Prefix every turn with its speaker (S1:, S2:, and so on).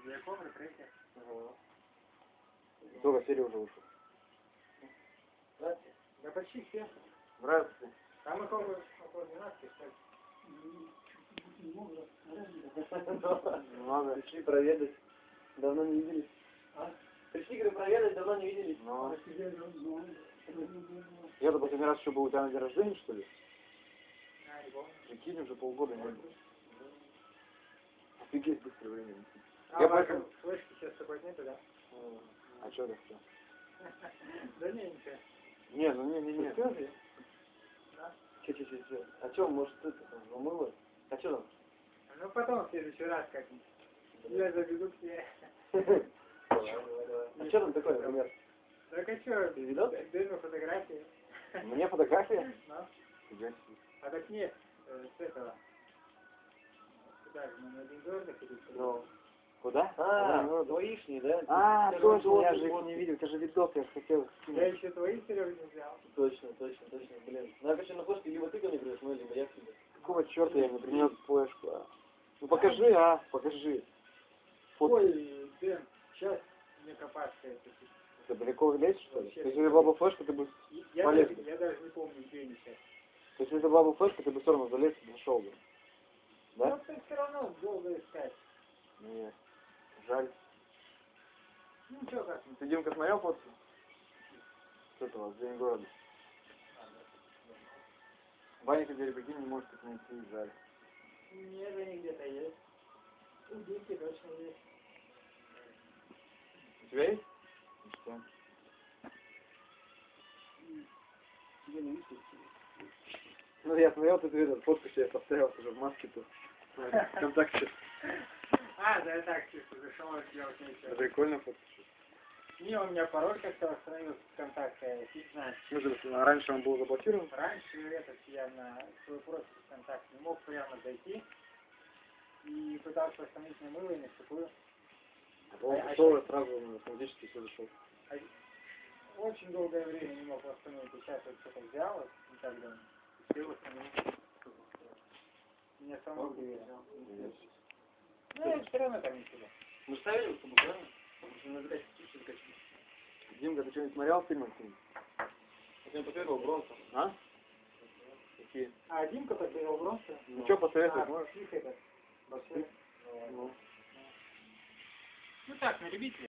S1: Далеко прикрытие.
S2: Ага. Сколько серий уже вышло?
S1: Здравствуйте. Да почти все.
S2: Здравствуйте.
S1: Там около 12, кстати.
S2: Надо.
S3: Пришли проведать. Давно не виделись.
S1: А?
S3: Пришли, говорю, проведать, давно не виделись.
S2: Ну. Я-то последний раз еще был у тебя на день рождения, что ли?
S1: А, не помню.
S2: Прикинь, уже полгода не был. Офигеть, быстро время.
S1: А,
S2: Я
S1: ваши
S2: поэтому...
S1: флешки сейчас с собой нету, да?
S2: А что так все?
S1: Да не, ничего.
S2: Не, ну не.
S3: Скажи.
S1: Да?
S3: Че. А че, может, это там, умыло? А че там?
S1: Ну потом в следующий раз как-нибудь. Я заведу к тебе.
S3: Давай. А че там такое, например?
S1: Так а что,
S3: Ты видал?
S1: дай мне фотографии.
S2: Мне фотография?
S1: Ну,
S2: Фига себе.
S1: а так нет, с этого. Куда же, мы на один дождь ходить?
S3: Ну.
S2: Куда?
S3: Твоишний, да?
S2: А,
S3: Ты
S2: точно,
S3: вот,
S2: я же
S3: вот.
S2: их не видел, это же видос, я хотел
S1: Я
S2: скинуть.
S1: еще твои, Серега, не взял.
S3: Точно, блин. Надо, короче, на флешке либо ты ко мне придешь, ну, либо я к тебе.
S2: Какого черта я не принес флешку? Ну покажи, покажи.
S1: Ой, Дэн, сейчас мне копаться это.
S2: Ты далеко лезешь, что ли?
S1: Вообще.
S2: То есть, если была бы флешка, ты бы полез.
S1: Я даже не помню, где они сейчас.
S2: То есть, если была бы флешка, ты бы все равно залез и зашел бы. Да?
S1: Ну, ты все равно долго искать.
S2: Нет. Жаль.
S1: Ну, что как?
S2: Ты, Димка, смотрел фотки? С этого, с День города. Ваня теперь, прикинь, не может их найти, жаль.
S1: Нет, они где-то есть. У Димки точно есть.
S2: У тебя есть? Ну что?
S3: Тебе не видно?
S2: Ну, я смотрел, ты видел, фотку себе поставил уже в маске тут. ВКонтакте.
S1: А, да, я так чисто зашел, сделать нечего.
S2: Прикольно фотка.
S1: Не, у меня пароль как-то восстановился в ВКонтакте, фиг знает.
S2: В смысле, раньше он был заблокирован?
S1: Раньше этот я на свой профиль ВКонтакте не мог прямо зайти. И пытался восстановить на мыло и на сухую.
S2: А потом пришел и сразу автоматически все зашел.
S1: Очень долгое время не мог восстановить. И сейчас вот что-то взял, вот, и так далее. Все восстановил. Меня самого удивило. Ну, я все равно там ничего.
S3: Мы ставили в да? Нужно набирать птички закачать.
S2: Димка, ты что-нибудь смотрел фильмы?
S3: Я тебе посоветовал бронзу.
S2: А? Какие?
S1: А, Димка потерял бронзу?
S2: Ну что посоветовать можешь?
S1: Псих этот.
S2: Ну.
S1: Ну так, на любителя.